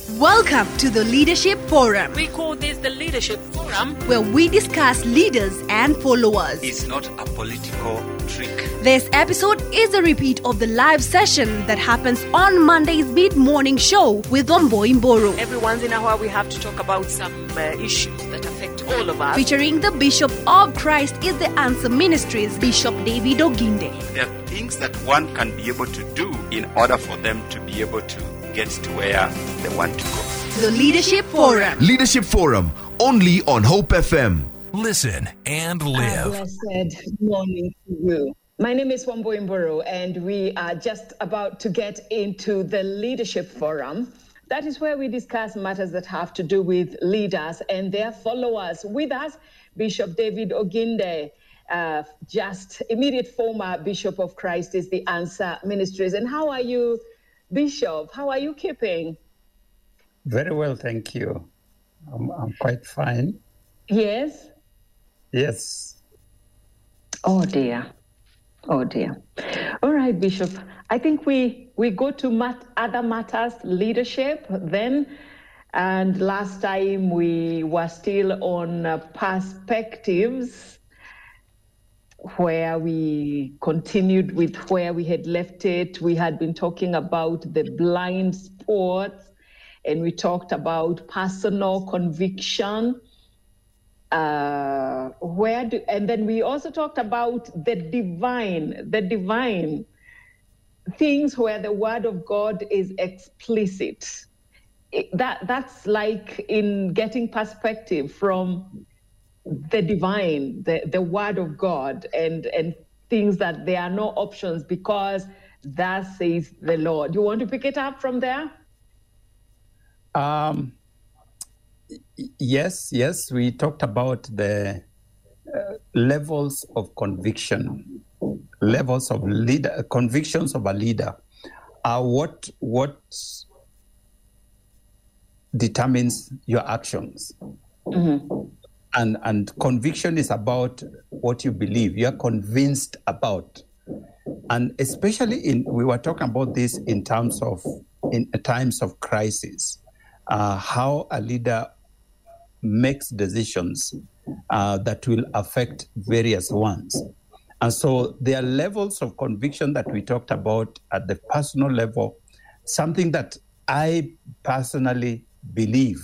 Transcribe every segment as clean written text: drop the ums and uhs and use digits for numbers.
Welcome to the Leadership Forum. We call this the Leadership Forum, where we discuss leaders and followers. It's not a political trick. This episode is a repeat of the live session that happens on Monday's mid-morning show with Wambui Mburu. Every once in a while we have to talk about some issues that affect all of us. Featuring the Bishop of Christ is the Answer Ministries, Bishop David Oginde. There are things that one can be able to do in order for them to be able to get to where they want to go. The Leadership Forum. Leadership Forum, only on Hope FM. Listen and live. Blessed morning to you. My name is Wambui Mburu, and we are just about to get into the Leadership Forum. That is where we discuss matters that have to do with leaders and their followers. With us, Bishop David Oginde, just immediate former Bishop of Christ is the Answer Ministries. And how are you, Bishop? How are you keeping? Very well, thank you. I'm quite fine. Yes? Yes. Oh, dear. Oh, dear. All right, Bishop. I think we go to other matters, leadership then. And last time we were still on perspectives, where we continued with where we had left it. We had been talking about the blind spots, and we talked about personal conviction. And then we also talked about the divine things where the word of God is explicit. That's like in getting perspective from the divine, the word of God, and things that there are no options because that says the Lord. You want to pick it up from there? Yes. We talked about the levels of conviction, levels of convictions of a leader. What determines your actions? Mm-hmm. And conviction is about what you believe, you're convinced about. And especially we were talking about this in times of crisis, how a leader makes decisions that will affect various ones. And so there are levels of conviction that we talked about at the personal level, something that I personally believe.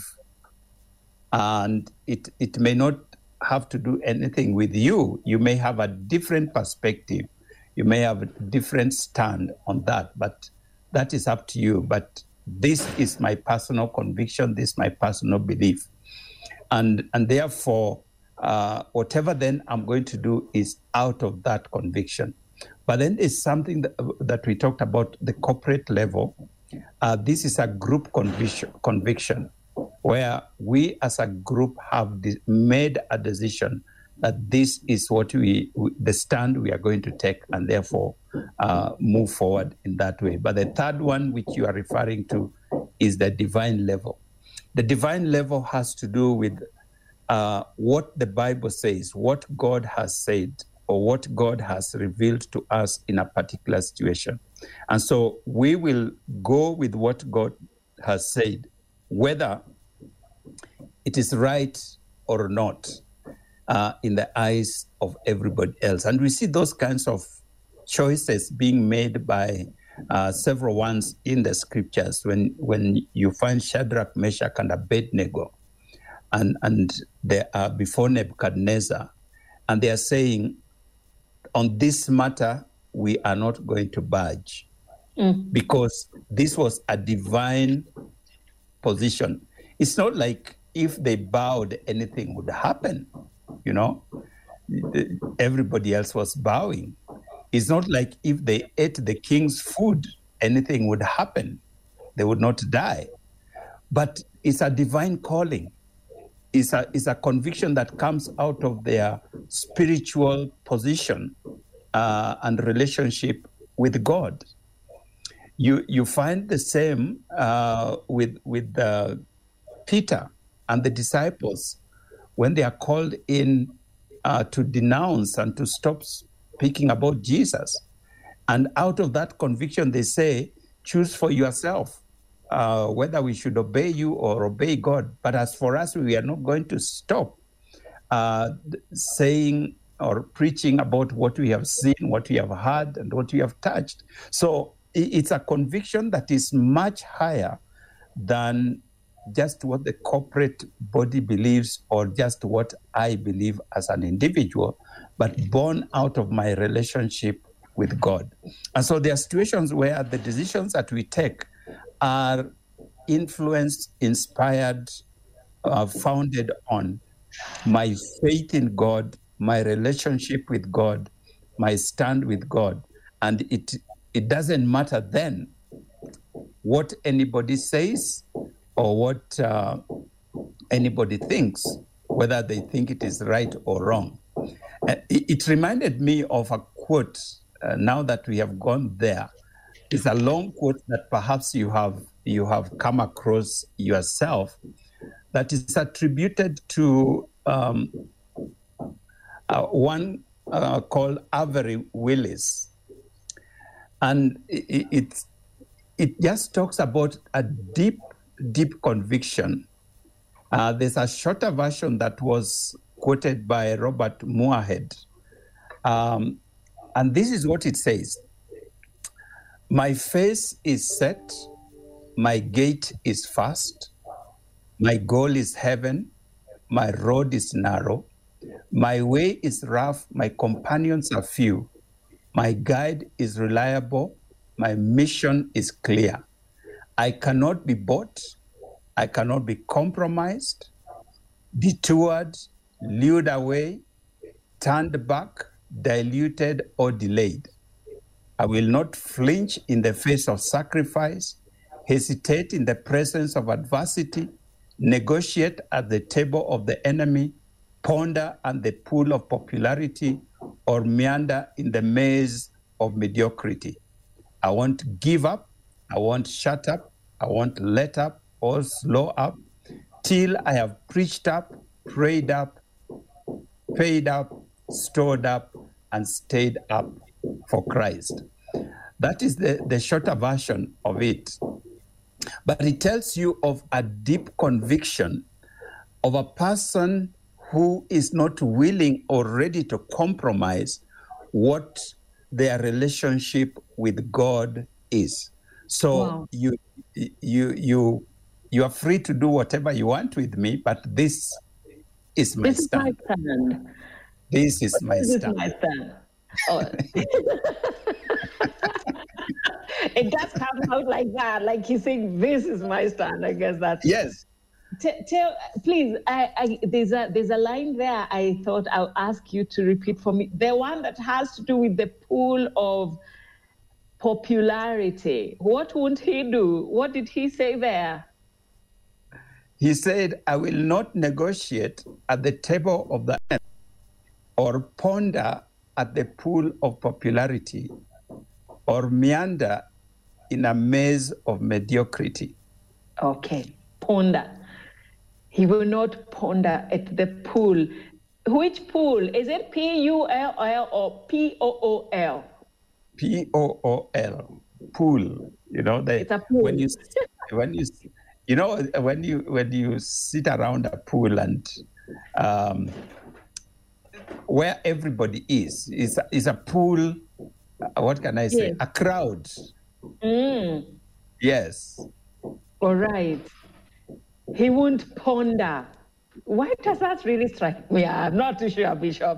And it may not have to do anything with you. You may have a different perspective. You may have a different stand on that, but that is up to you. But this is my personal conviction. This is my personal belief. And therefore, whatever then I'm going to do is out of that conviction. But then it's something that we talked about, the corporate level. This is a group conviction, where we as a group have made a decision that this is what the stand we are going to take, and therefore move forward in that way. But the third one, which you are referring to, is the divine level. The divine level has to do with what the Bible says, what God has said, or what God has revealed to us in a particular situation. And so we will go with what God has said, whether it is right or not in the eyes of everybody else. And we see those kinds of choices being made by several ones in the scriptures when you find Shadrach, Meshach, and Abednego, and they are before Nebuchadnezzar, and they are saying, on this matter, we are not going to budge, because this was a divine position. It's not like if they bowed, anything would happen, Everybody else was bowing. It's not like if they ate the king's food, anything would happen. They would not die. But it's a divine calling. It's a conviction that comes out of their spiritual position and relationship with God. You find the same with Peter and the disciples when they are called in to denounce and to stop speaking about Jesus. And out of that conviction, they say, choose for yourself whether we should obey you or obey God. But as for us, we are not going to stop saying or preaching about what we have seen, what we have heard, and what we have touched. So it's a conviction that is much higher than just what the corporate body believes or just what I believe as an individual, but born out of my relationship with God. And so there are situations where the decisions that we take are influenced, inspired, founded on my faith in God, my relationship with God, my stand with God. And it doesn't matter then what anybody says or what anybody thinks, whether they think it is right or wrong. It reminded me of a quote, now that we have gone there. It's a long quote that perhaps you have come across yourself, that is attributed to one called Avery Willis. And it just talks about a deep conviction. There's a shorter version that was quoted by Robert Moorhead. And this is what it says. My face is set, my gait is fast, my goal is heaven, my road is narrow, my way is rough, my companions are few, my guide is reliable, my mission is clear. I cannot be bought, I cannot be compromised, detoured, lured away, turned back, diluted, or delayed. I will not flinch in the face of sacrifice, hesitate in the presence of adversity, negotiate at the table of the enemy, ponder at the pool of popularity, or meander in the maze of mediocrity. I won't give up, I won't shut up, I won't let up or slow up till I have preached up, prayed up, paid up, stored up, and stayed up for Christ. That is the shorter version of it. But it tells you of a deep conviction of a person who is not willing or ready to compromise what their relationship with God is. So wow. You are free to do whatever you want with me, but this is my stand. This is my stand. Oh. It does come out like that, like he's saying, "This is my stand." I guess that's yes. Please, there's a line there. I thought I'll ask you to repeat for me. The one that has to do with the pool of popularity. What would he do? What did he say there? He said, "I will not negotiate at the table of the end, or ponder at the pool of popularity, or meander in a maze of mediocrity." Okay, ponder. He will not ponder at the pool. Which pool? Is it P-U-L-L or P-O-O-L? P-O-O-L. Pool. You know, it's a pool. when you sit around a pool and where everybody is a pool. What can I say? Yes. A crowd. Mm. Yes. All right. He won't ponder. Why does that really strike me? I'm not too sure, Bishop.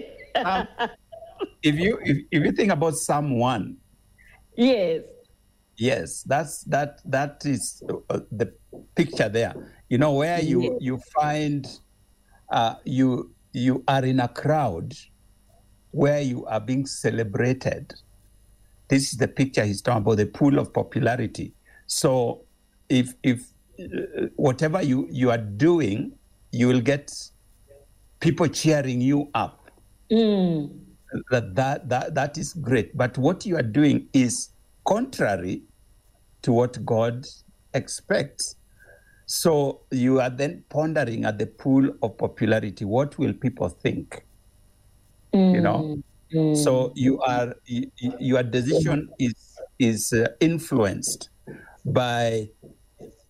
If you think about Psalm 1. Yes. Yes, that is the picture there. You know, where you find you are in a crowd where you are being celebrated. This is the picture he's talking about, the pool of popularity. So if whatever you are doing, you will get people cheering you up. Mm. That is great. But what you are doing is contrary to what God expects. So you are then pondering at the pool of popularity. What will people think? You know? So your decision is influenced by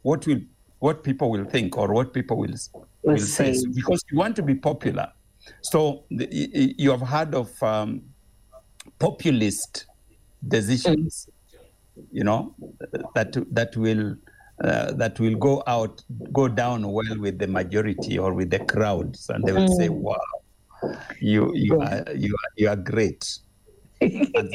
what people will think or what people will say, because you want to be popular. So you have heard of populist decisions, that will go down well with the majority or with the crowds, and they will say, "Wow, you are great." And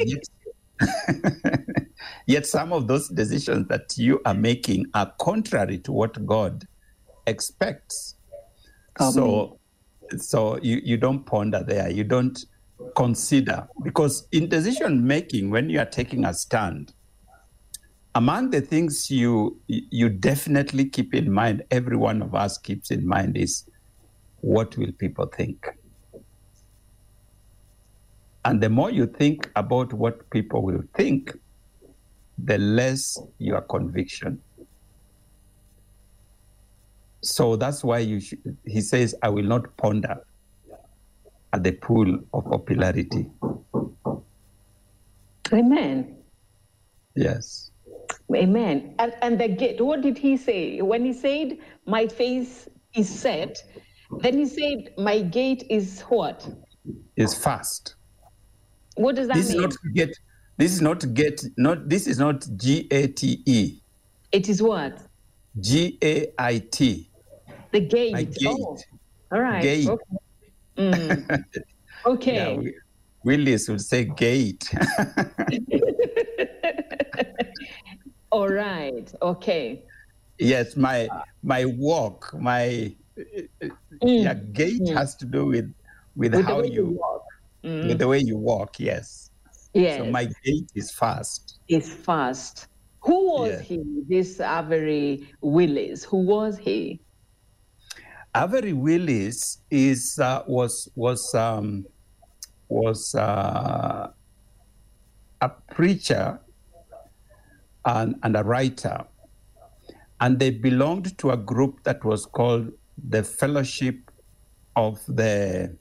yet some of those decisions that you are making are contrary to what God expects. So you don't ponder there, you don't consider, because in decision making, when you are taking a stand, among the things you definitely keep in mind, every one of us keeps in mind, is what will people think? And the more you think about what people will think, the less your conviction. So that's why he says, I will not ponder at the pool of popularity. Amen. Yes. Amen. And the gate, what did he say? When he said, my face is set, then he said, my gate is what? Is fast. What does that mean? This is not G-A-T-E. It is what? G-A-I-T. The gate. My gate. Oh, all right. Gate. Okay. Okay. Yeah, Willis would say gate. All right. Okay. Yes, my walk, gate has to do with how you walk. With the way you walk, yes. Yes. So my gait is fast. Is fast. Who was he, this Avery Willis? Who was he? Avery Willis was a preacher and a writer, and they belonged to a group that was called the Fellowship of the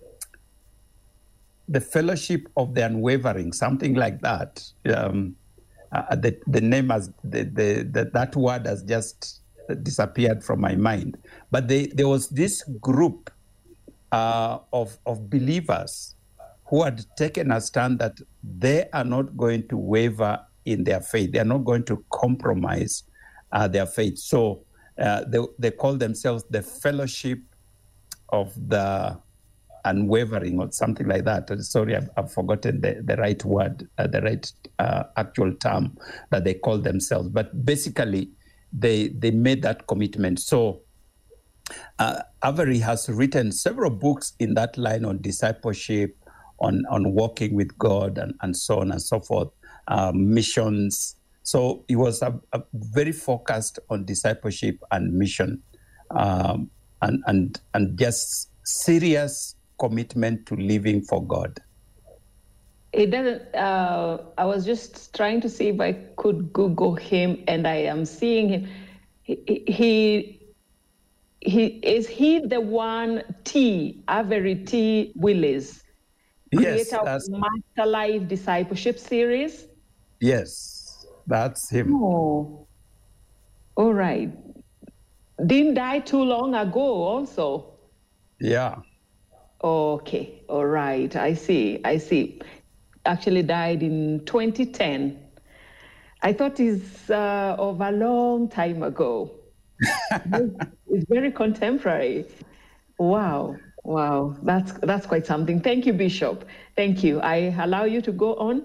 Unwavering, something like that. The name that word has just disappeared from my mind. But there was this group of believers who had taken a stand that they are not going to waver in their faith. They are not going to compromise their faith. So they call themselves the Fellowship of the Unwavering, or something like that. Sorry, I've forgotten the right word, the right actual term that they call themselves. But basically, they made that commitment. So Avery has written several books in that line on discipleship, on walking with God, and so on and so forth, missions. So he was a very focused on discipleship and mission, and just serious commitment to living for God. It doesn't. I was just trying to see if I could Google him, and I am seeing him. He is he the one Avery T. Willis, creator of Master Life Discipleship Series? Yes, that's him. Oh, all right. Didn't die too long ago, also. Yeah. Okay, all right. I see. Actually died in 2010. I thought it's of a long time ago. It's very contemporary. Wow. That's quite something. Thank you, Bishop. Thank you. I allow you to go on.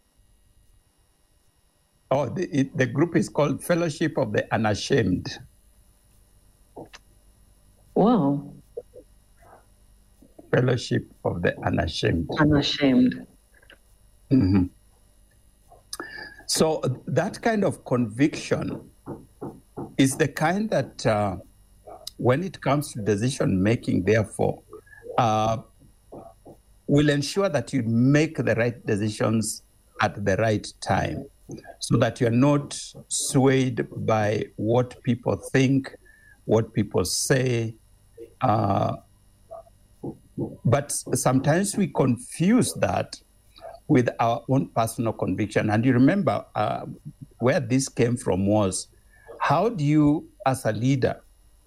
Oh, the group is called Fellowship of the Unashamed. Wow. Fellowship of the Unashamed. Unashamed. Mm-hmm. So that kind of conviction is the kind that, when it comes to decision making, therefore, will ensure that you make the right decisions at the right time, so that you're not swayed by what people think, what people say. But sometimes we confuse that with our own personal conviction. And you remember where this came from was How do you, as a leader,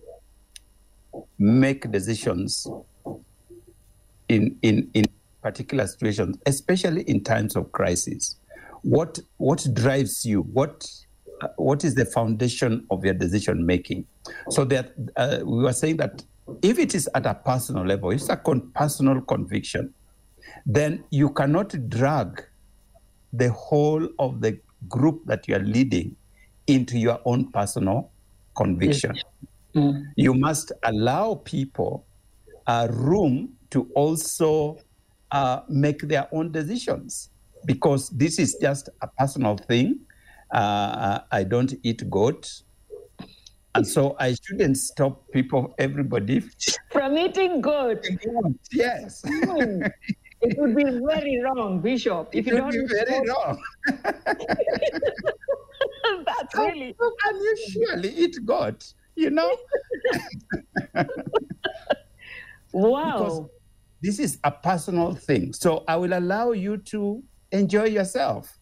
make decisions in particular situations, especially in times of crisis? What drives you? What is the foundation of your decision making? So that we were saying that if it is at a personal level, it's a personal conviction, then you cannot drag the whole of the group that you are leading into your own personal conviction. Mm. You must allow people room to also make their own decisions, because this is just a personal thing. I don't eat goat, and so I shouldn't stop everybody from eating goat. Yes. It would be very wrong, Bishop. If you don't be very wrong. That's really. How can you surely eat goat? Wow. Because this is a personal thing. So I will allow you to enjoy yourself.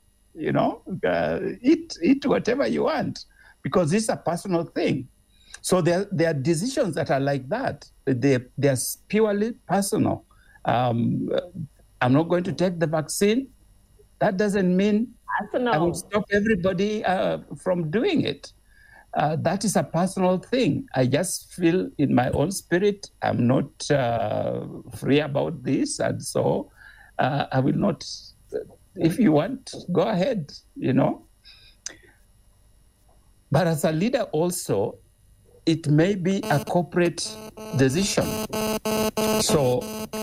Eat whatever you want, because this is a personal thing. So there are decisions that are like that. They're purely personal. I'm not going to take the vaccine. That doesn't mean I will stop everybody from doing it. That is a personal thing. I just feel in my own spirit, I'm not free about this. And so I will not, if you want, go ahead, But as a leader also, it may be a corporate decision. So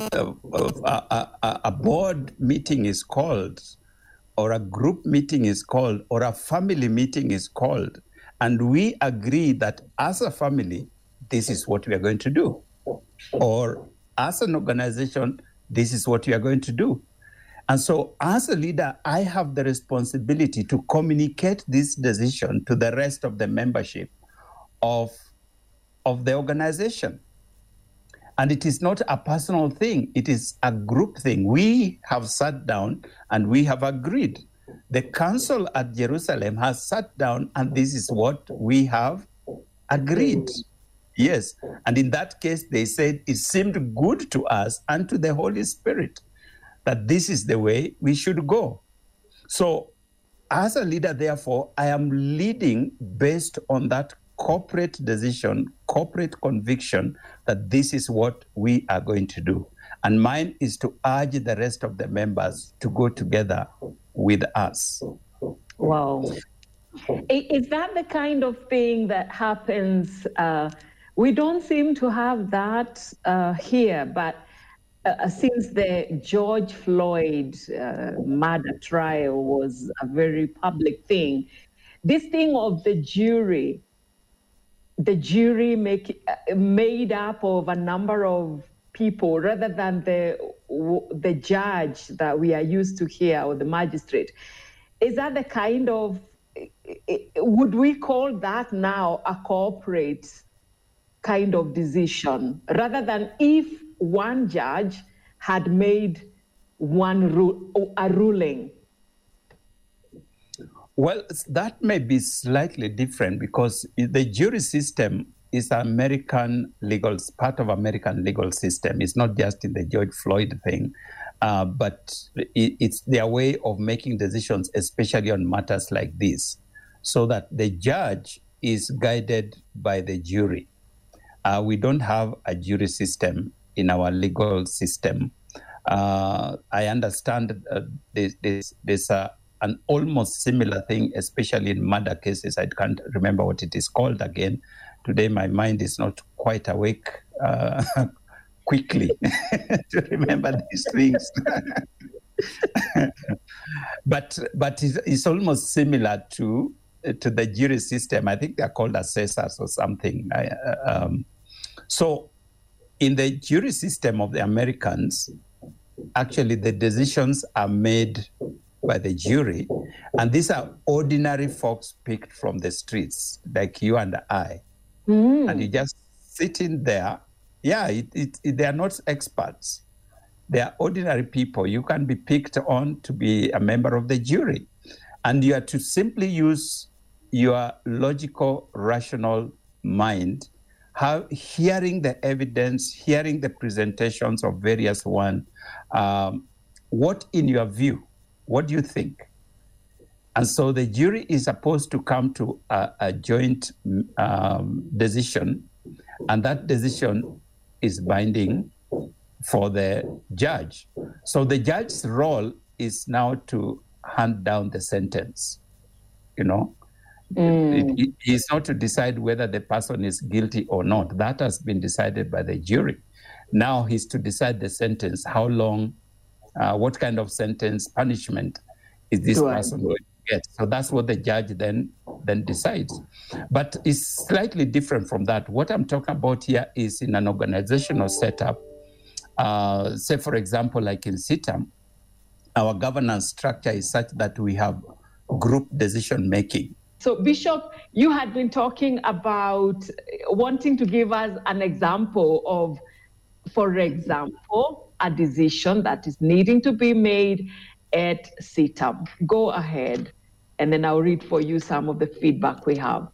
a board meeting is called, or a group meeting is called, or a family meeting is called, and we agree that as a family, this is what we are going to do. Or as an organization, this is what we are going to do. And so as a leader, I have the responsibility to communicate this decision to the rest of the membership of the organization. And it is not a personal thing. It is a group thing. We have sat down and we have agreed. The council at Jerusalem has sat down and this is what we have agreed. Yes. And in that case, they said it seemed good to us and to the Holy Spirit that this is the way we should go. So as a leader, therefore, I am leading based on that corporate decision, corporate conviction that this is what we are going to do. And mine is to urge the rest of the members to go together with us. Wow. Is that the kind of thing that happens? We don't seem to have that here, but since the George Floyd murder trial was a very public thing, this thing of the jury made up of a number of people rather than the judge that we are used to here, or the magistrate. Is that the kind of, would we call that now a corporate kind of decision, rather than if one judge had made a ruling? Well, that may be slightly different because the jury system is part of American legal system. It's not just in the George Floyd thing, but it's their way of making decisions, especially on matters like this, so that the judge is guided by the jury. We don't have a jury system in our legal system. I understand there's an almost similar thing, especially in murder cases. I can't remember what it is called again. Today, my mind is not quite awake quickly to remember these things. But it's almost similar to the jury system. I think they're called assessors or something. So in the jury system of the Americans, actually the decisions are made by the jury, and these are ordinary folks picked from the streets, like you and I. Mm. And you just sit in there. Yeah, they are not experts. They are ordinary people. You can be picked on to be a member of the jury. And you are to simply use your logical, rational mind, hearing the evidence, hearing the presentations of various ones, what in your view, what do you think? And so the jury is supposed to come to a joint decision, and that decision is binding for the judge. So the judge's role is now to hand down the sentence, you know. It is not to decide whether the person is guilty or not. That has been decided by the jury. Now he's to decide the sentence, how long, what kind of sentence, punishment is this person going to get. So that's what the judge then decides. But it's slightly different from that. What I'm talking about here is in an organizational setup. Say, for example, like in CITAM, our governance structure is such that we have group decision-making. So, Bishop, you had been talking about wanting to give us an example of, for example, a decision that is needing to be made at CITAM. Go ahead, and then I'll read for you some of the feedback we have.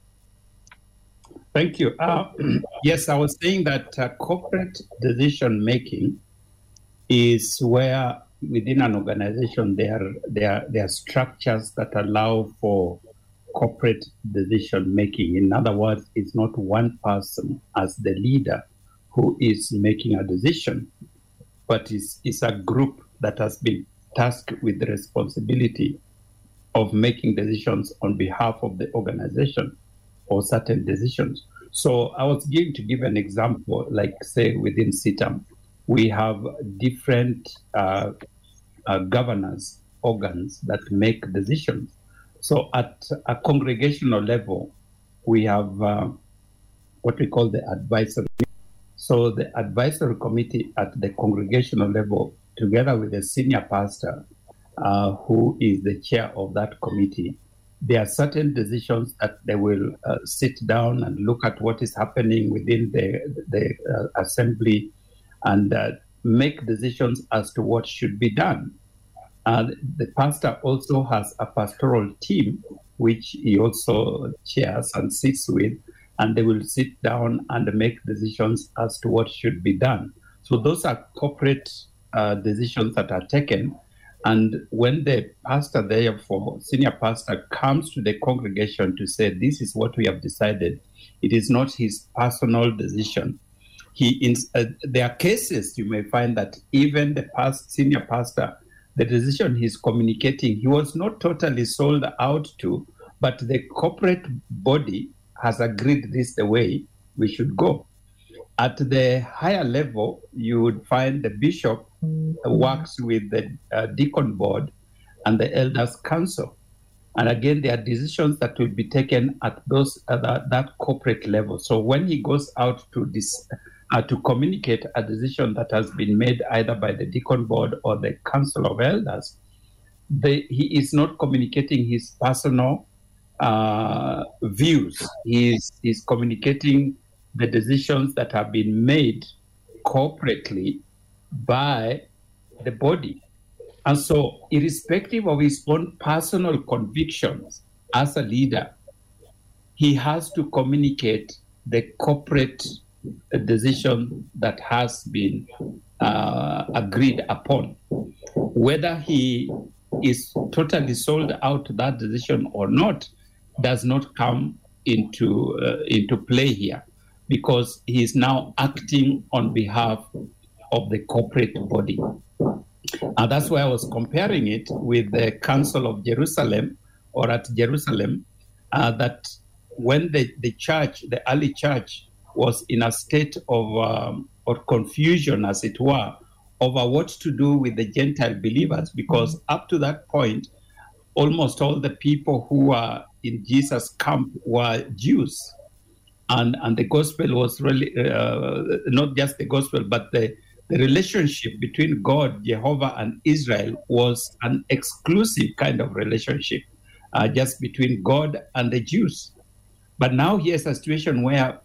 Thank you. Yes, I was saying that corporate decision-making is where within an organization there are structures that allow for corporate decision-making. In other words, it's not one person as the leader who is making a decision, but it's a group that has been tasked with the responsibility of making decisions on behalf of the organization or certain decisions. So I was going to give an example, like say within CITAM, we have different governance organs that make decisions. So at a congregational level, we have what we call the advisory. So the advisory committee at the congregational level, together with the senior pastor, who is the chair of that committee, there are certain decisions that they will sit down and look at what is happening within the assembly and make decisions as to what should be done. The pastor also has a pastoral team, which he also chairs and sits with, and they will sit down and make decisions as to what should be done. So those are corporate decisions that are taken. And when the pastor, therefore, senior pastor, comes to the congregation to say, this is what we have decided, it is not his personal decision. There are cases you may find that even the senior pastor, the decision he's communicating, he was not totally sold out to, but the corporate body has agreed this is the way we should go. At the higher level, you would find the bishop works with the deacon board and the elders council. And again, there are decisions that will be taken at that corporate level. So when he goes out to communicate a decision that has been made either by the deacon board or the council of elders, he is not communicating his personal views. He is communicating the decisions that have been made corporately by the body. And so, irrespective of his own personal convictions as a leader, he has to communicate the corporate decision that has been agreed upon. Whether he is totally sold out to that decision or not does not come into play here, because he is now acting on behalf of the corporate body. And that's why I was comparing it with the Council of Jerusalem, or at Jerusalem, that when the early church was in a state of confusion, as it were, over what to do with the Gentile believers, because up to that point, almost all the people who were in Jesus' camp were Jews. And the gospel was really, not just the gospel, but the relationship between God, Jehovah, and Israel was an exclusive kind of relationship, just between God and the Jews. But now here's a situation where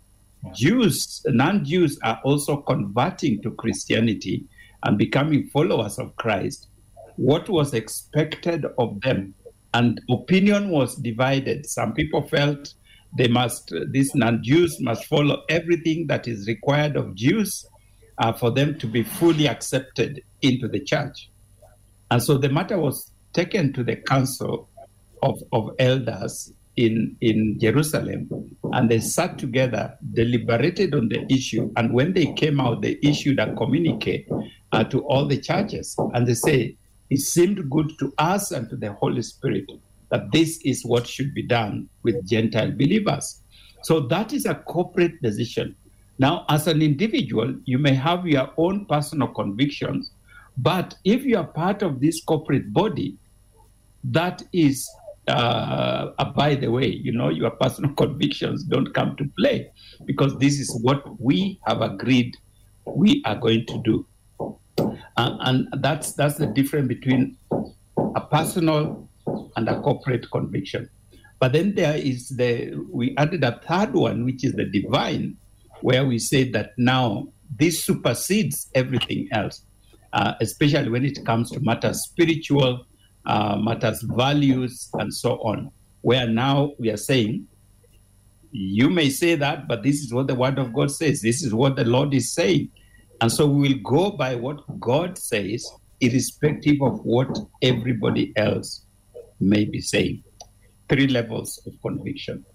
non-Jews are also converting to Christianity and becoming followers of Christ. What was expected of them And opinion was divided. Some people felt these non-Jews must follow everything that is required of Jews for them to be fully accepted into the church. And so the matter was taken to the council of elders in Jerusalem, and they sat together, deliberated on the issue, and when they came out, they issued a communique to all the churches, and they say, it seemed good to us and to the Holy Spirit that this is what should be done with Gentile believers. So that is a corporate decision. Now, as an individual, you may have your own personal convictions, but if you are part of this corporate body, that is, by the way, your personal convictions don't come to play, because this is what we have agreed we are going to do. And that's the difference between a personal and a corporate conviction. But then we added a third one, which is the divine, where we say that now this supersedes everything else, especially when it comes to matters spiritual, matters values, and so on, where now we are saying, you may say that, but this is what the Word of God says. This is what the Lord is saying. And so we will go by what God says, irrespective of what everybody else may be saying. 3 levels of conviction.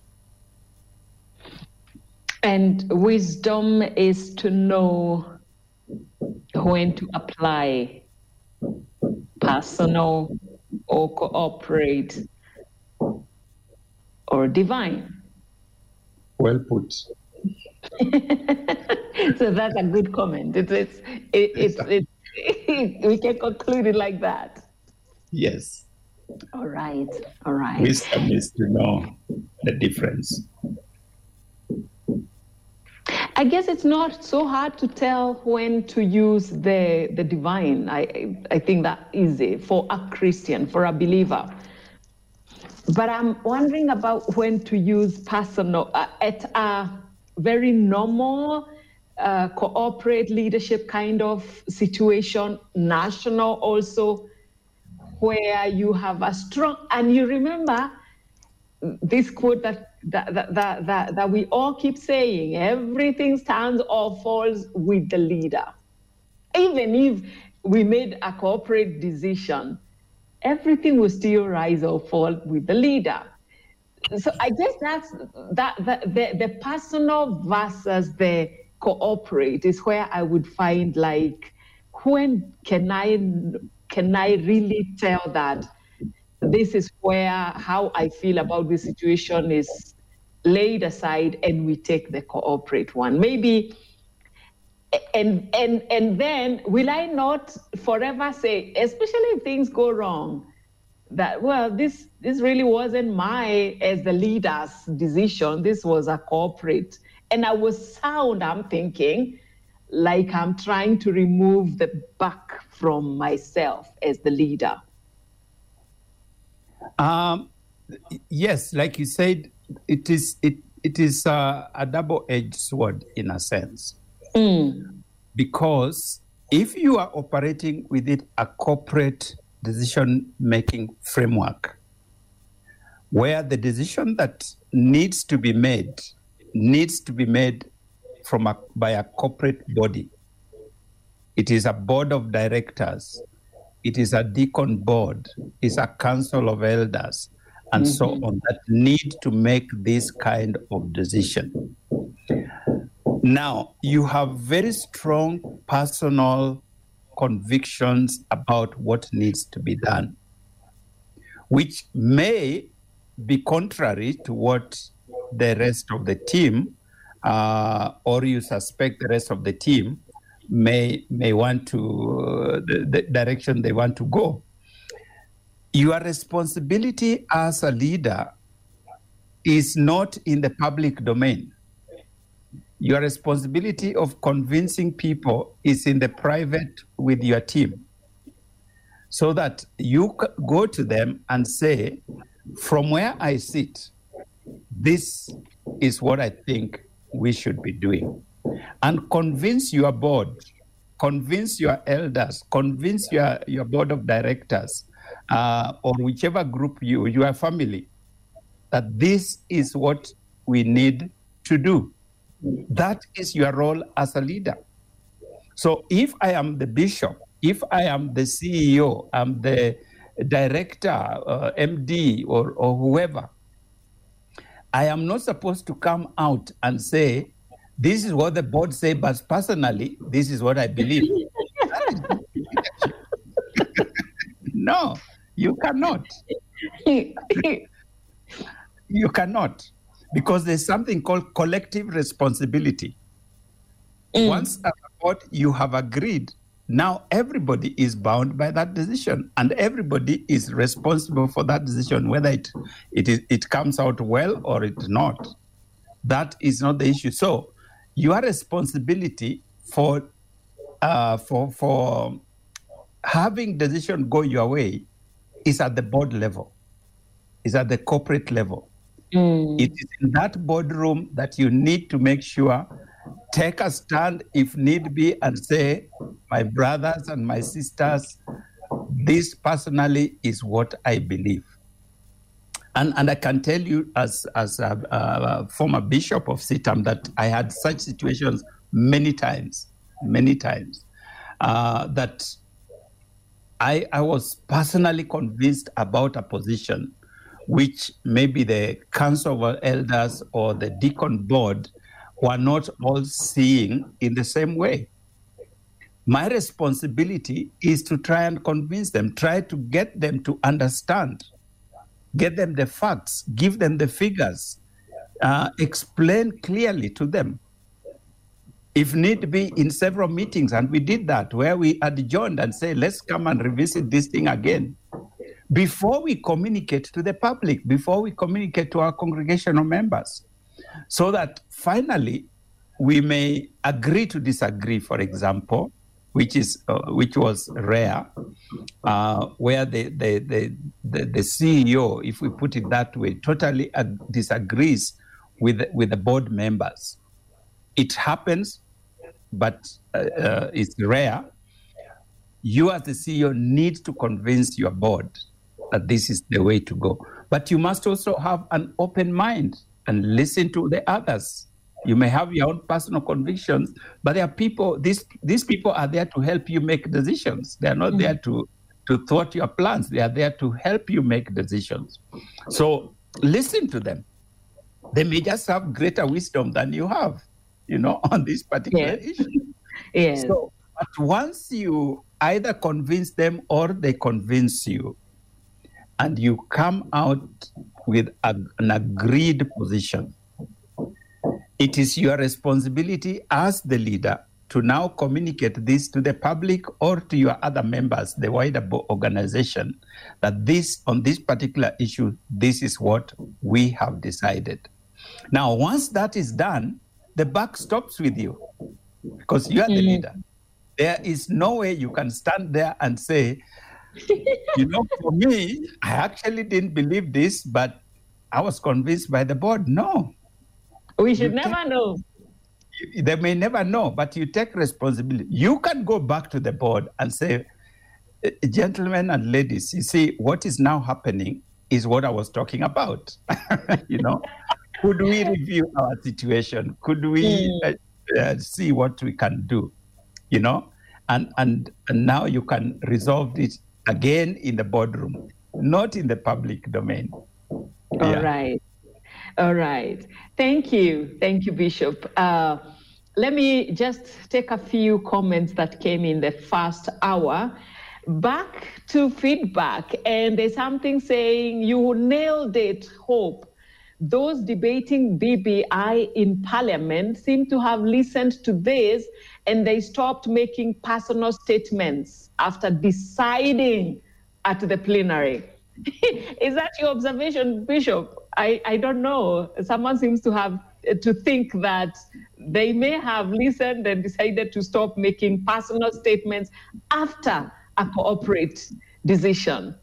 And wisdom is to know when to apply personal or corporate or divine. Well put. So that's a good comment. We can conclude it like that. Yes. All right. Wisdom is to know the difference. I guess it's not so hard to tell when to use the divine. I think that easy for a Christian, for a believer. But I'm wondering about when to use personal at a very normal corporate leadership kind of situation, national also, where you have a strong, and you remember this quote that we all keep saying, everything stands or falls with the leader. Even if we made a corporate decision, everything will still rise or fall with the leader. So I guess that's the personal versus the corporate is where I would find, like, when can I really tell that this is where how I feel about this situation is laid aside and we take the corporate one. Maybe, and then will I not forever say, especially if things go wrong, that, well, this really wasn't as the leader's decision, this was a corporate. And I was I'm thinking, like I'm trying to remove the buck from myself as the leader. Yes, like you said, it is a double-edged sword in a sense. Because if you are operating within a corporate decision-making framework, where the decision that needs to be made by a corporate body. It is a board of directors. It is a deacon board. It's a council of elders, and so on, that need to make this kind of decision. Now, you have very strong personal convictions about what needs to be done, which may be contrary to what the rest of the team, or you suspect the rest of the team may want to, the direction they want to go. Your responsibility as a leader is not in the public domain. Your responsibility of convincing people is in the private with your team. So that you go to them and say, from where I sit, this is what I think we should be doing. And convince your board, convince your elders, convince your board of directors or whichever group your family, that this is what we need to do. That is your role as a leader. So if I am the bishop, if I am the CEO, I'm the director, MD, or whoever, I am not supposed to come out and say, this is what the board say, but personally, this is what I believe. No, you cannot. You cannot, because there's something called collective responsibility. Once as a board you have agreed, now everybody is bound by that decision, and everybody is responsible for that decision, whether it comes out well or it not. That is not the issue. So your responsibility for having decision go your way is at the board level, is at the corporate level. It is in that boardroom that you need to make sure, take a stand if need be, and say, my brothers and my sisters, this personally is what I believe. And I can tell you as a former bishop of CITAM that I had such situations many times, that I was personally convinced about a position which maybe the Council of Elders or the Deacon Board were not all seeing in the same way. My responsibility is to try and convince them, try to get them to understand, get them the facts, give them the figures, explain clearly to them. If need be, in several meetings, and we did that, where we adjourned and say, let's come and revisit this thing again, before we communicate to the public, before we communicate to our congregational members, so that finally we may agree to disagree, for example, which was rare, where the CEO, if we put it that way, totally disagrees with the board members. It happens, but it's rare. You as the CEO need to convince your board that this is the way to go. But you must also have an open mind and listen to the others. You may have your own personal convictions, but there are people, these people are there to help you make decisions. They are not there to thwart your plans. They are there to help you make decisions. So listen to them. They may just have greater wisdom than you have, on this particular issue. Yes. So, but once you either convince them or they convince you, and you come out with an agreed position, it is your responsibility as the leader to now communicate this to the public or to your other members, the wider organization, that on this particular issue, this is what we have decided. Now, once that is done, the buck stops with you, because you are the leader. There is no way you can stand there and say, for me, I actually didn't believe this, but I was convinced by the board. No. We should never know. They may never know, but you take responsibility. You can go back to the board and say, gentlemen and ladies, you see, what is now happening is what I was talking about. Could we review our situation? Could we see what we can do? And now you can resolve it again in the boardroom, not in the public domain. All right. Thank you, Bishop. Let me just take a few comments that came in the first hour. Back to feedback, and there's something saying, you nailed it, Hope. Those debating BBI in Parliament seem to have listened to this, and they stopped making personal statements after deciding at the plenary. Is that your observation, Bishop? I don't know. Someone seems to think that they may have listened and decided to stop making personal statements after a corporate decision.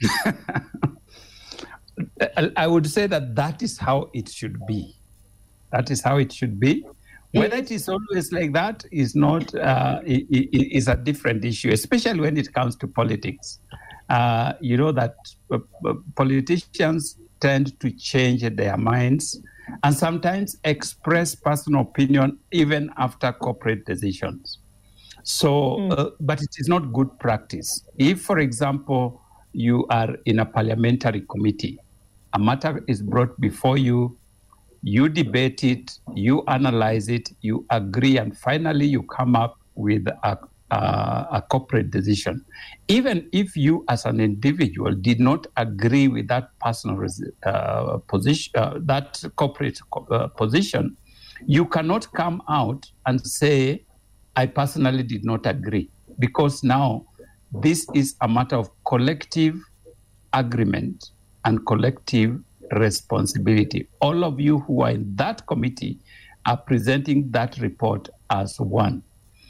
I would say that is how it should be. That is how it should be. Whether it is always like that is not is a different issue, especially when it comes to politics. You know that politicians tend to change their minds and sometimes express personal opinion even after corporate decisions. So, but it is not good practice. If, for example, you are in a parliamentary committee, a matter is brought before you, you debate it, you analyze it, you agree, and finally you come up with a corporate decision. Even if you as an individual did not agree with that personal position, that corporate position, you cannot come out and say, I personally did not agree, because now this is a matter of collective agreement and collective responsibility. All of you who are in that committee are presenting that report as one.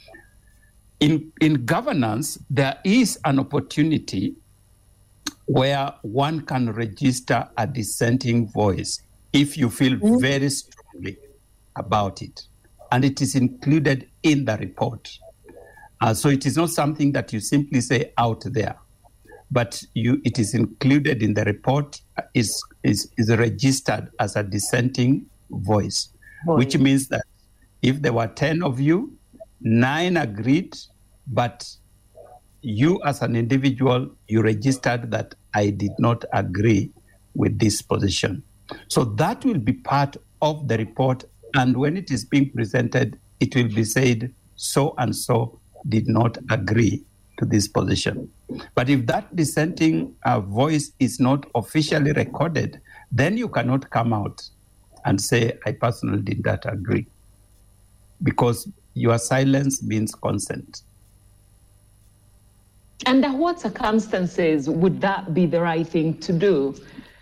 In governance, there is an opportunity where one can register a dissenting voice if you feel very strongly about it. And it is included in the report. So it is not something that you simply say out there, but it is included in the report, is registered as a dissenting voice, which means that if there were 10 of you, 9 agreed, but you as an individual, you registered that I did not agree with this position. So that will be part of the report, and when it is being presented, it will be said, so and so did not agree to this position. But if that dissenting voice is not officially recorded, then you cannot come out and say, I personally did not agree, because your silence means consent. Under what circumstances would that be the right thing to do?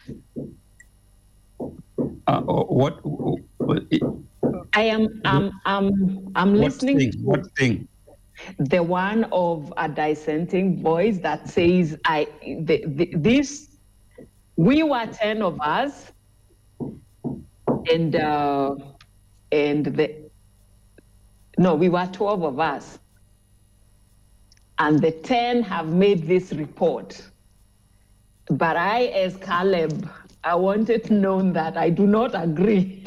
I'm listening. What thing? The one of a dissenting voice that says, we were 10 of us, we were 12 of us, and the 10 have made this report. But I, as Caleb, I wanted known that I do not agree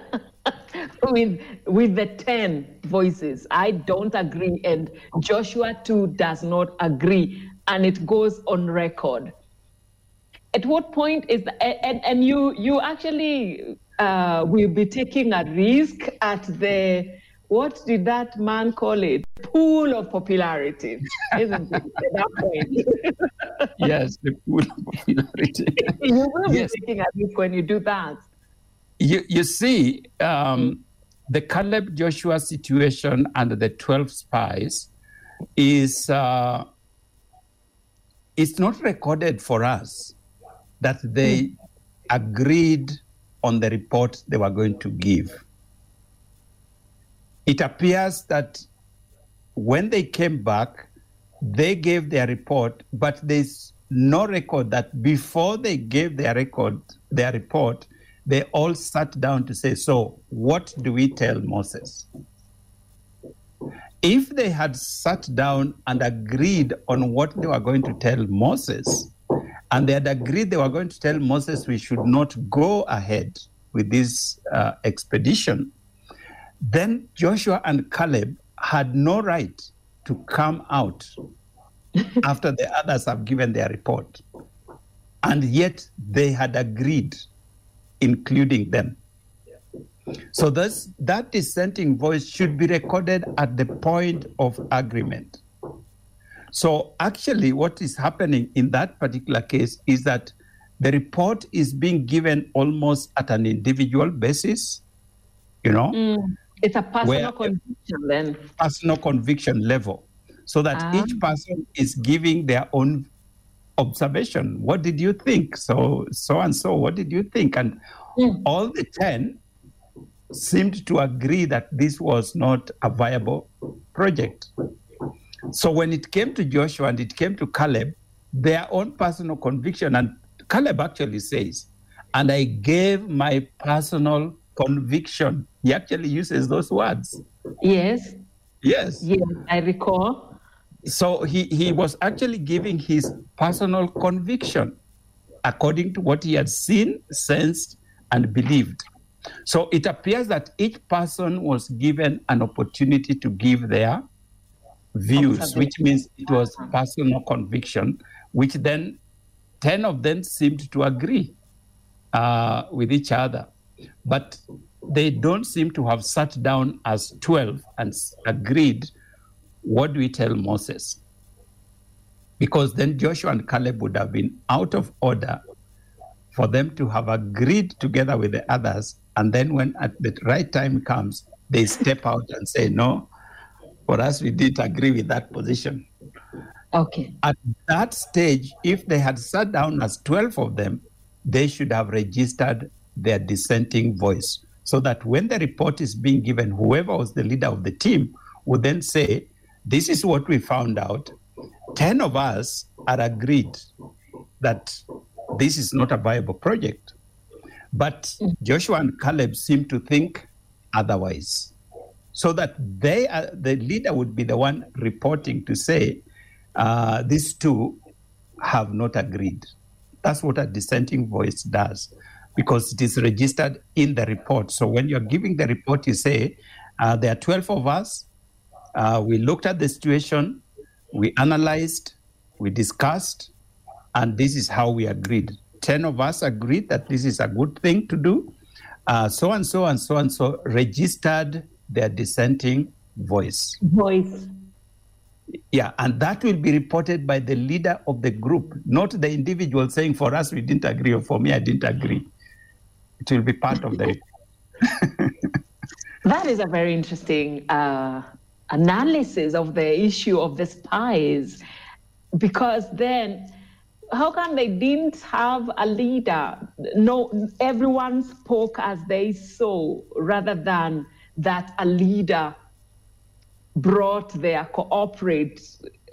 with the 10 voices. I don't agree, and Joshua too does not agree, and it goes on record. At what point is and you actually will be taking a risk at the, what did that man call it? Pool of popularity, isn't it? At that point. Yes, the pool of popularity. You will be taking a risk when you do that. You see, the Caleb Joshua situation and the 12 spies is it's not recorded for us that they agreed on the report they were going to give. It appears that when they came back, they gave their report, but there's no record that before they gave their report, they all sat down to say, so what do we tell Moses? If they had sat down and agreed on what they were going to tell Moses, and they had agreed they were going to tell Moses we should not go ahead with this expedition, then Joshua and Caleb had no right to come out after the others have given their report. And yet they had agreed, including them. So that dissenting voice should be recorded at the point of agreement. So actually what is happening in that particular case is that the report is being given almost at an individual basis, you know. It's a personal conviction then. Personal conviction level. So that each person is giving their own observation. What did you think? So and so, what did you think? And all the 10 seemed to agree that this was not a viable project. So when it came to Joshua and it came to Caleb, their own personal conviction, and Caleb actually says, and I gave my personal conviction. He actually uses those words. Yes. Yes. Yes, I recall. So he was actually giving his personal conviction according to what he had seen, sensed, and believed. So it appears that each person was given an opportunity to give their views, which means it was personal conviction, which then 10 of them seemed to agree with each other. But they don't seem to have sat down as 12 and agreed, what do we tell Moses? Because then Joshua and Caleb would have been out of order for them to have agreed together with the others. And then when at the right time comes, they step out and say, no, for us, we didn't agree with that position. Okay. At that stage, if they had sat down as 12 of them, they should have registered their dissenting voice, so that when the report is being given, whoever was the leader of the team would then say, this is what we found out. 10 of us are agreed that this is not a viable project. But Joshua and Caleb seem to think otherwise. So that the leader would be the one reporting to say, these two have not agreed. That's what a dissenting voice does, because it is registered in the report. So when you're giving the report, you say, there are 12 of us. We looked at the situation, we analyzed, we discussed, and this is how we agreed. 10 of us agreed that this is a good thing to do. So and so and so and so registered their dissenting voice. Yeah, and that will be reported by the leader of the group, not the individual saying, for us, we didn't agree, or for me, I didn't agree. It will be part of the report. That is a very interesting analysis of the issue of the spies, because then how come they didn't have a leader? No, everyone spoke as they saw, rather than that a leader brought their cooperate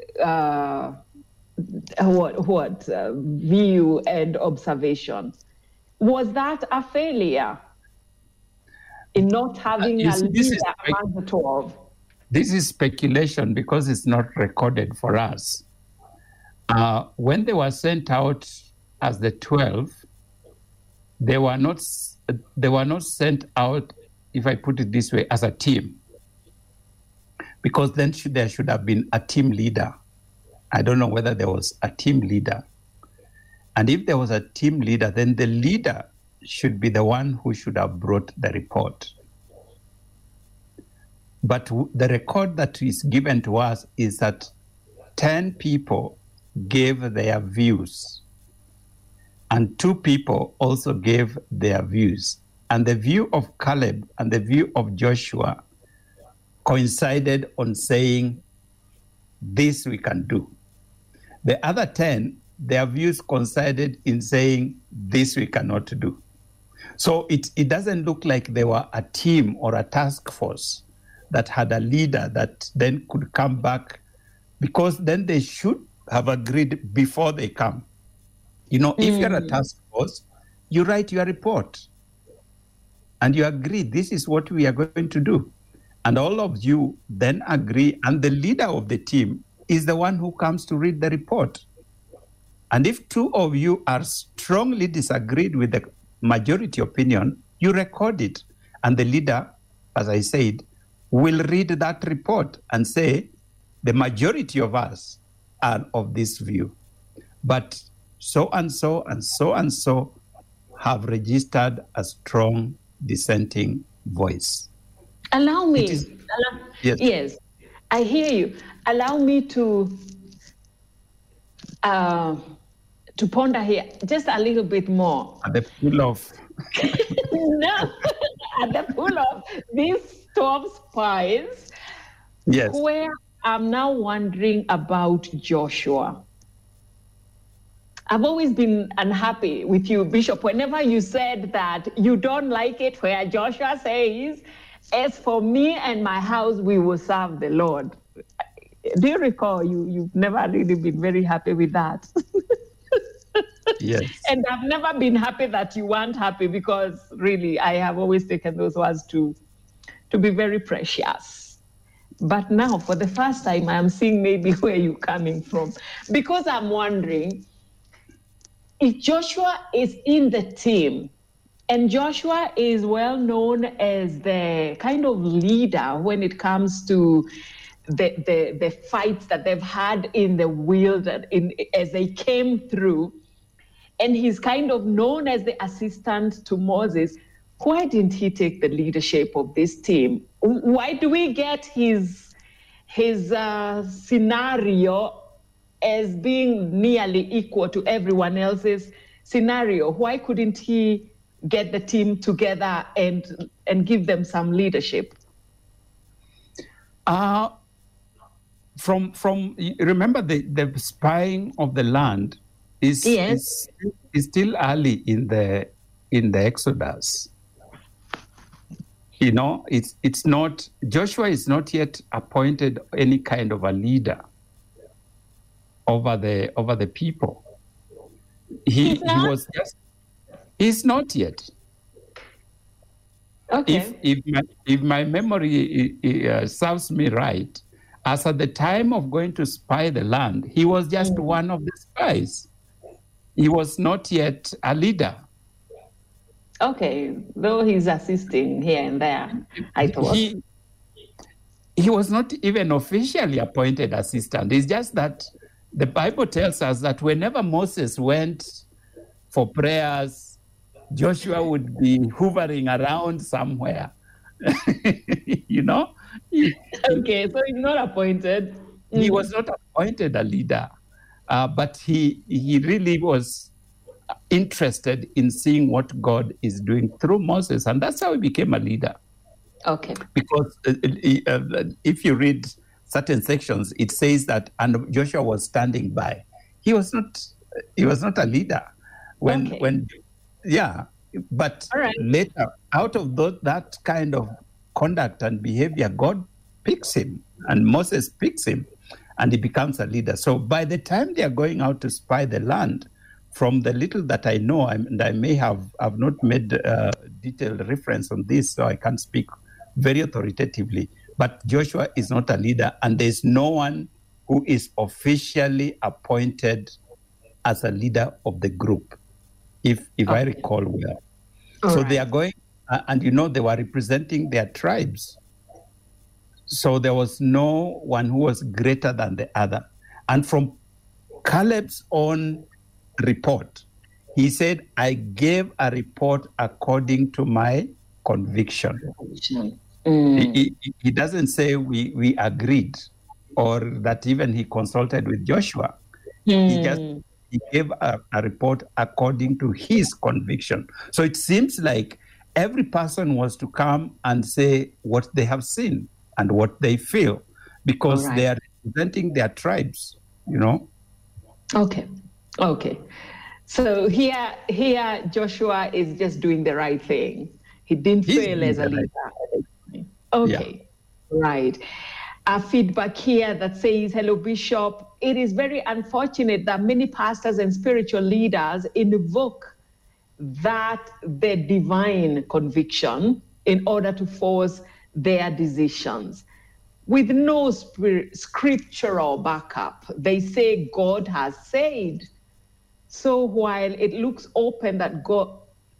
view and observation. Was that a failure in not having a leader among the 12? This is speculation because it's not recorded for us. When they were sent out as the 12, they were not sent out, if I put it this way, as a team. Because then there should have been a team leader. I don't know whether there was a team leader. And if there was a team leader, then the leader should be the one who should have brought the report. But the record that is given to us is that 10 people gave their views, and 2 people also gave their views. And the view of Caleb and the view of Joshua coincided on saying, this we can do. The other 10, their views coincided in saying, this we cannot do. So it doesn't look like they were a team or a task force that had a leader that then could come back, because then they should have agreed before they come. You know, if you're a task force, you write your report and you agree, this is what we are going to do. And all of you then agree, and the leader of the team is the one who comes to read the report. And if 2 of you are strongly disagreed with the majority opinion, you record it. And the leader, as I said, will read that report and say, the majority of us are of this view. But so and so and so and so have registered a strong dissenting voice. Allow me. Yes, I hear you. Allow me to ponder here just a little bit more. At the pool of no, at the pool of these 12 spies. Yes. Where I'm now wondering about Joshua. I've always been unhappy with you, Bishop, whenever you said that you don't like it where Joshua says, as for me and my house, we will serve the Lord. Do you recall you've never really been very happy with that? Yes. And I've never been happy that you weren't happy, because really I have always taken those words to be very precious. But now, for the first time, I'm seeing maybe where you're coming from. Because I'm wondering, if Joshua is in the team, and Joshua is well known as the kind of leader when it comes to the fights that they've had in the wilderness as they came through, and he's kind of known as the assistant to Moses, why didn't he take the leadership of this team? Why do we get his scenario as being nearly equal to everyone else's scenario? Why couldn't he get the team together and give them some leadership? Remember the spying of the land is still early in the Exodus. You know, it's not, Joshua is not yet appointed any kind of a leader over the people. He's not yet. Okay. If my memory serves me right, as at the time of going to spy the land, he was just one of the spies. He was not yet a leader. Okay, though he's assisting here and there, I thought. He was not even officially appointed assistant. It's just that the Bible tells us that whenever Moses went for prayers, Joshua would be hovering around somewhere. You know? Okay, so he's not appointed. He was not appointed a leader, but he really was interested in seeing what God is doing through Moses, and that's how he became a leader. Okay. Because if you read certain sections, it says that, and Joshua was standing by. He was not a leader but later, out of that kind of conduct and behavior, God picks him, and Moses picks him, and he becomes a leader. So by the time they are going out to spy the land, from the little that I know, and I may have not made detailed reference on this, so I can't speak very authoritatively, but Joshua is not a leader, and there's no one who is officially appointed as a leader of the group, if I recall well. They are going, and they were representing their tribes. So there was no one who was greater than the other. And from Caleb's own report, he said, I gave a report according to my conviction. He doesn't say we agreed, or that even he consulted with Joshua. He gave a report according to his conviction. So it seems like every person was to come and say what they have seen and what they feel, because they are representing their tribes, Okay. So here Joshua is just doing the right thing. He didn't fail as a leader. Okay. Yeah. Right. A feedback here that says, hello, Bishop. It is very unfortunate that many pastors and spiritual leaders invoke that the divine conviction in order to force their decisions with no scriptural backup. They say God has said. So while it looks open that God,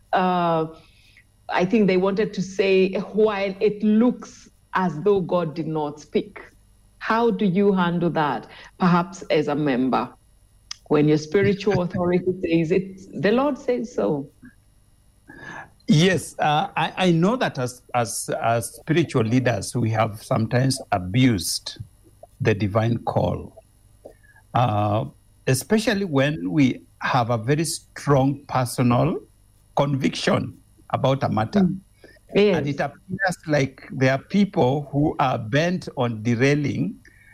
I think they wanted to say, while it looks as though God did not speak. How do you handle that, perhaps as a member, when your spiritual authority says it, the Lord says so? Yes, I know that as spiritual leaders, we have sometimes abused the divine call, especially when we have a very strong personal conviction about a matter. Yes. And it appears like there are people who are bent on derailing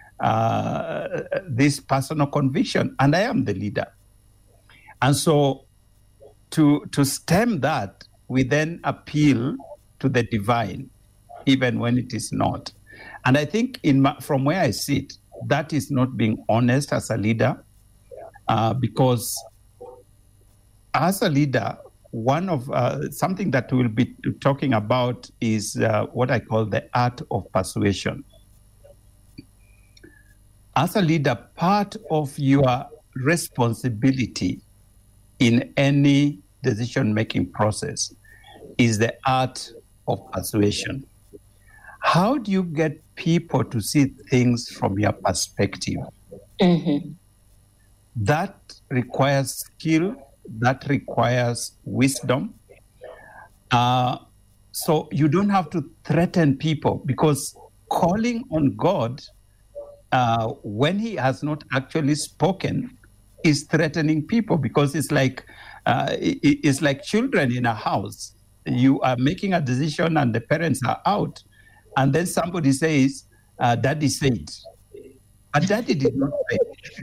this personal conviction, and I am the leader. And so to stem that, we then appeal to the divine, even when it is not. And I think from where I sit, that is not being honest as a leader, because as a leader, one of something that we'll be talking about is what I call the art of persuasion. as a leader, part of your responsibility in any decision-making process is the art of persuasion. How do you get people to see things from your perspective? Mm-hmm. That requires skill, that requires wisdom. So you don't have to threaten people, because calling on God when he has not actually spoken is threatening people, because it's like children in a house. You are making a decision and the parents are out, and then somebody says, Daddy said. But Daddy did not say.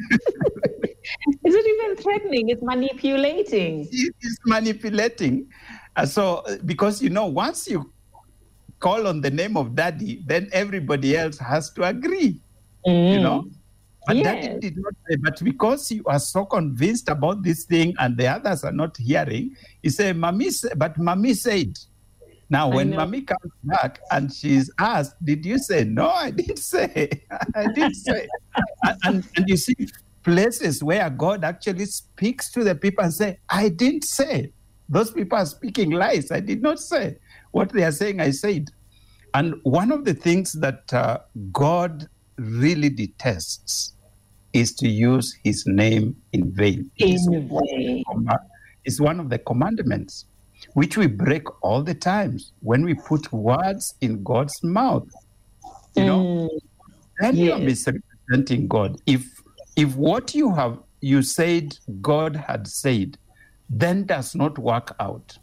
Is it even threatening? It's manipulating. It is manipulating. Because, once you call on the name of Daddy, then everybody else has to agree, But yes. Daddy did not say, but because you are so convinced about this thing and the others are not hearing, you say, Mommy said. Now, when Mommy comes back and she's asked, did you say? No, I didn't say. I didn't say. and you see places where God actually speaks to the people and say, I didn't say. Those people are speaking lies. I did not say. What they are saying, I said. And one of the things that God really detests is to use his name in vain. It's one of the commandments, which we break all the times when we put words in God's mouth. Then you are misrepresenting God. If what you said God had said, then does not work out.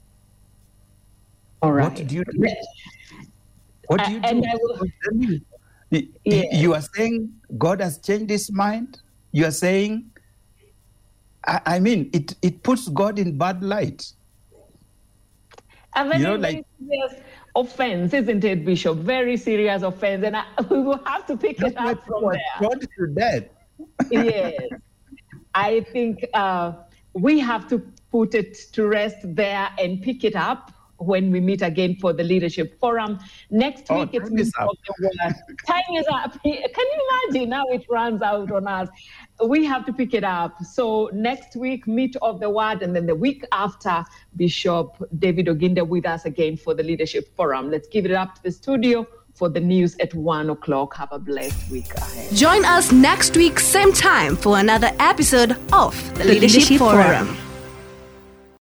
All right. What do you do? What do you do? You are saying God has changed his mind. You are saying, it puts God in bad light. A very serious offense, isn't it, Bishop? Very serious offense. And we will have to pick it up from there. God to death. Yes. I think we have to put it to rest there and pick it up when we meet again for the Leadership Forum. Next week, it's Meet of the Word. Time is up. Can you imagine how it runs out on us? We have to pick it up. So next week, Meet of the Word, and then the week after, Bishop David Oginda with us again for the Leadership Forum. Let's give it up to the studio for the news at 1:00. Have a blessed week ahead. Join us next week, same time, for another episode of the Leadership Forum.